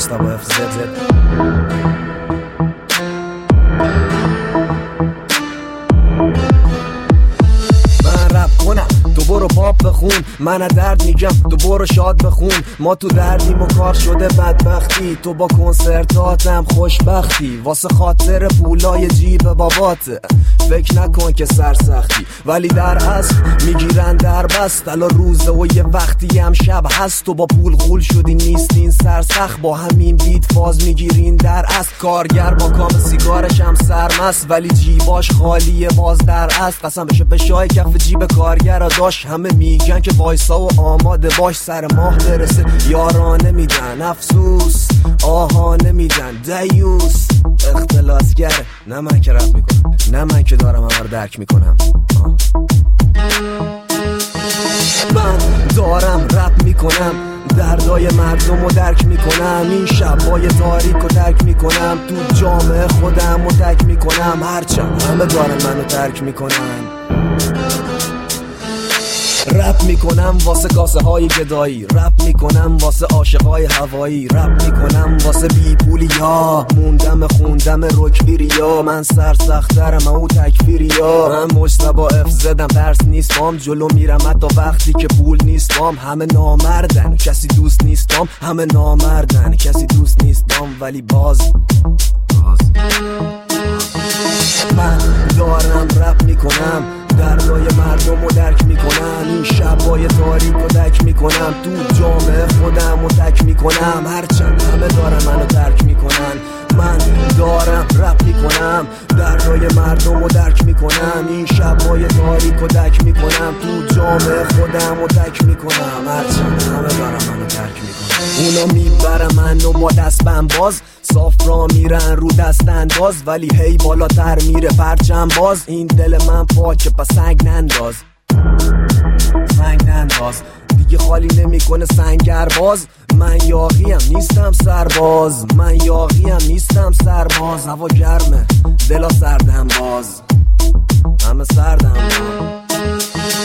مصطفی FZZ. تو برو پاپ بخون، من درد میگم تو برو شاد بخون. ما تو دردیم و کار شده بدبختی، تو با کنسرتاتم خوشبختی. واسه خاطر پولای جیب باباته فکر نکن که سرسختی، ولی در اصل میگیرن در بست. الان روزه و یه وقتی هم شب هست، تو با پول غول شدی نیستین سرسخت. با همین بیت فاز میگیرین در اصل. کارگر با کام سیگارش هم سرمست، ولی جیباش خالیه باز در اصل. قسم بشه به شای کف جیب کارگر داشت. همه میگن که وایسا و آماده باش، سر ماه برسه یارانه میدن افسوس، آهانه میدن دیوس. اختلاسگره، نه من که رپ میکنم، نه من که دارم همه رو درک میکنم. من دارم رپ میکنم، دردای مردم رو درک میکنم. این شبای تاریک رو درک میکنم، تو جامعه خودم رو تک میکنم. هرچند همه دارن منو ترک میکنن. رپ میکنم واسه کاسه های گدایی، رپ میکنم واسه عاشقای هوایی، رپ میکنم واسه بی پولی ها. موندم خوندم رکبیری ها، من سرسخترم او تکفیری ها. من مصطفی FZM، ترس نیست بام، جلو میرم حتی وقتی که پول نیست بام. همه نامردن کسی دوست نیست بام، همه نامردن کسی دوست نیست بام. ولی باز من دارم رپ میکنم، دردای مردم رو درک میکنم. این شبای تاریک رو دک میکنم، تو جامعه خودم رو تک میکنم. هرچند همه دارن منو ترک میکنن، من دارم رپ میکنم، دردای مردم رو درک میکنم. این شبای تاریک رو دک میکنم، تو جامعه خودم رو تک میکنم. هرچند همه دارن منو ترک میکنن. اونا میبرن منو با دست باز، صاف را میرن رو دست انداز، ولی هی بالاتر میره پرچم باز. این دل من پاکه پس سنگ ننداز، سنگ ننداز. دیگه خالی نمیکنه سنگر باز. من یاغیم نیستم سرباز، من یاغیم نیستم سرباز. هوا گرمه دلا سردم باز، همه سردم باز.